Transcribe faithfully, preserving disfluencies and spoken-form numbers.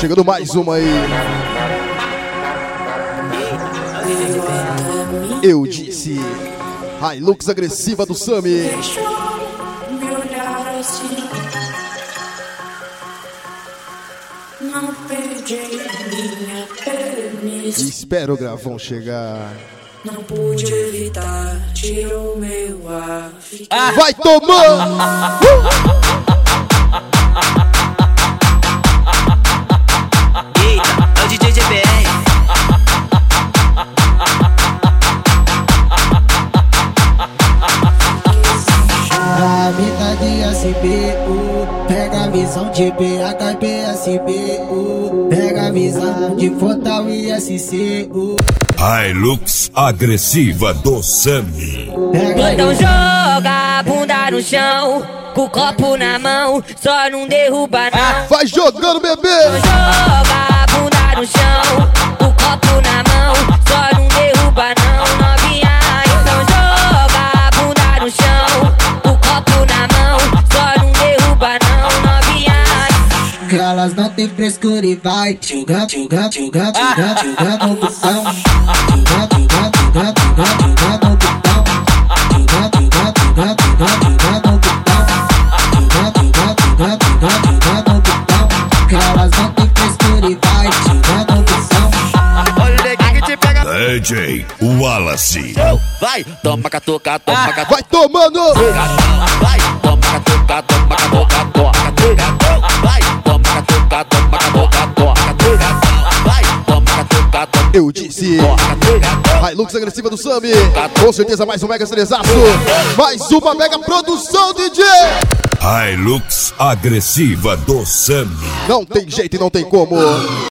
chegando mais uma aí. Eu disse, Hilux agressiva do Sami. Não perdi minha permissão. Espero o gravão chegar. Não pude evitar, tirou meu ar. Ah. Vai tomando! Eita, é o D J G B R. A vida de S B U, pega a visão de B H e P S B U, pega a visão de Fortal e S C U. Hilux agressiva do Sami. Então joga a bunda no chão, com o copo na mão, só não derruba não. Vai jogando, bebê! Então joga a bunda no chão, com o copo na mão, só não derruba não, novinha. Então joga a bunda no chão, com o copo na mão, só não derruba não, novinha. Que elas não tem frescura e vai jogar, jogar, jogar, jogar, jogar no botão. Jogar, jogar, jogar, jogar, jogar no botão. Jogar, jogar, jogar, jogar, jogar no botão. Jogar, jogar, jogar, jogar, jogar no botão. Que elas não tem frescura e vai jogar no botão. Olha o neguinho que te pega. D J Wallace. Vai, toma catuca, toma catuca. Vai tomando! Vai, toma catuca, toma catuca, toma catuca. Vai, toma catuca, toma catuca, toma catuca. Vai, toma catuca, toma. Eu disse, Hilux agressiva do Sami. Com certeza mais um mega estresaço. Mais uma mega produção, D J. Hilux agressiva do Sami. Não tem jeito e não tem como.